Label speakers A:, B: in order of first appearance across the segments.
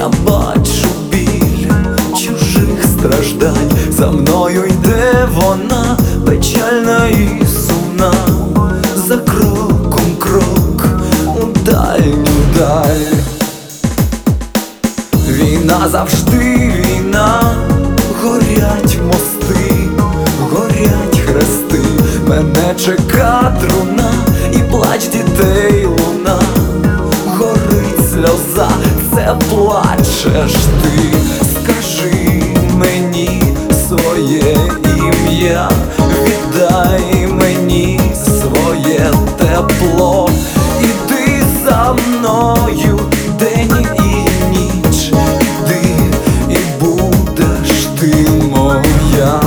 A: Я бачу біль чужих страждань, за мною йде вона, печальна і сумна, за кроком крок у дальню даль. Війна завжди війна, горять мости, горять хрести, мене чека труна і плач дітей луна. Горить сльоза, це плачеш ти. Скажи мені своє ім'я, віддай мені своє тепло. Іди за мною день і ніч, іди і будеш ти моя.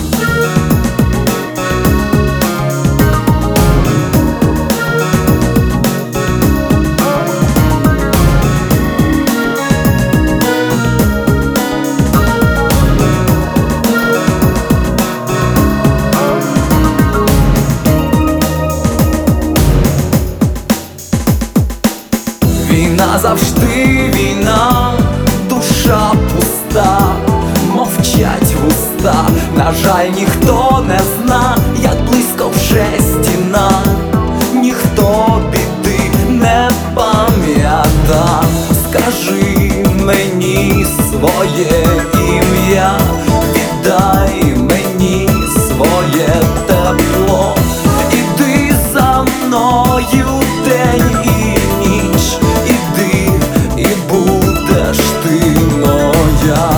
A: Війна завжди війна, душа пуста, мовчать вуста. На жаль, ніхто не зна, як близько вже стіна, ніхто біди не пам'ята. Скажи мені своє ім'я, віддай мені своє тепло. Іди за мною день і ніч, іди і будеш ти моя.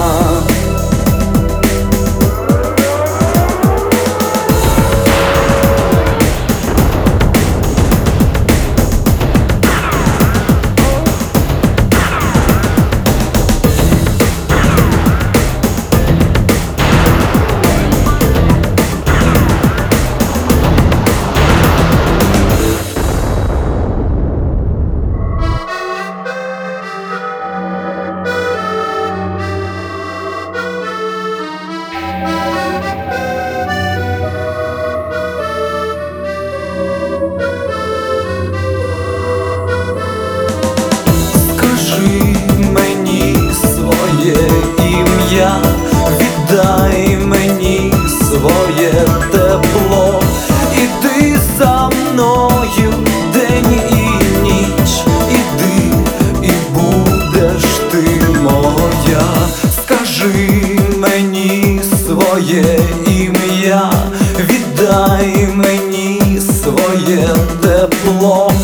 A: Віддай мені своє тепло, іди за мною день і ніч, іди і будеш ти моя. Скажи мені своє ім'я, віддай мені своє тепло.